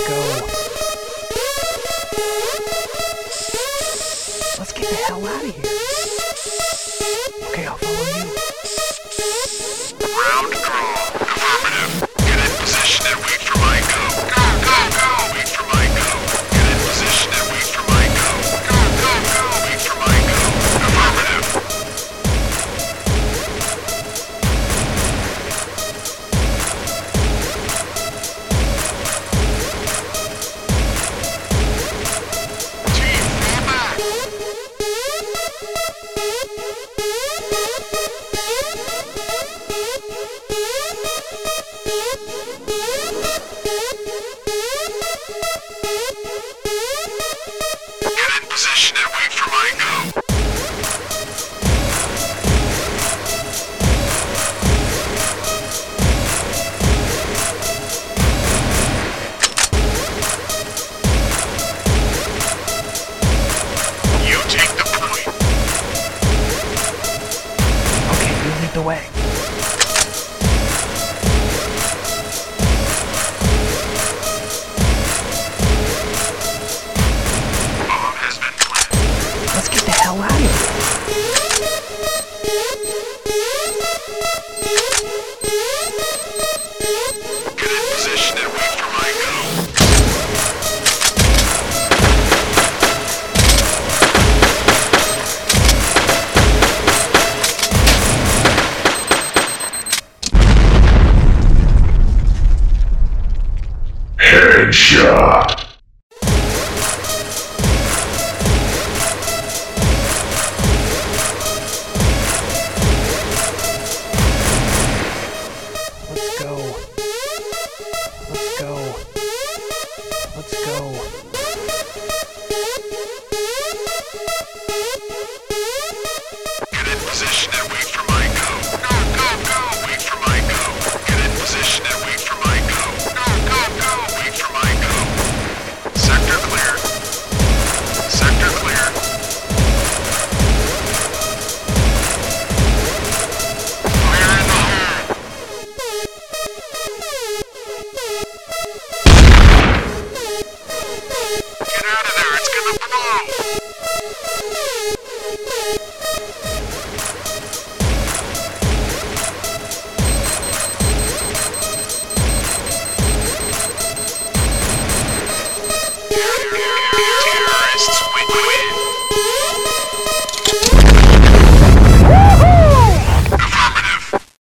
go. Let's get the hell out of here. Okay, I'll follow you. Round draw. Affirmative. Get in position and wait for my go. Go, go, go. Wait for my go. Get in position and wait for my go. Go, go, go. Wait for my go. Affirmative. Team, fall back. Get in position and wait for my go. You take the point. Okay, you lead the way. Bomb has been planted. Let's get the hell out of here. Get in position and wait for my go. Headshot.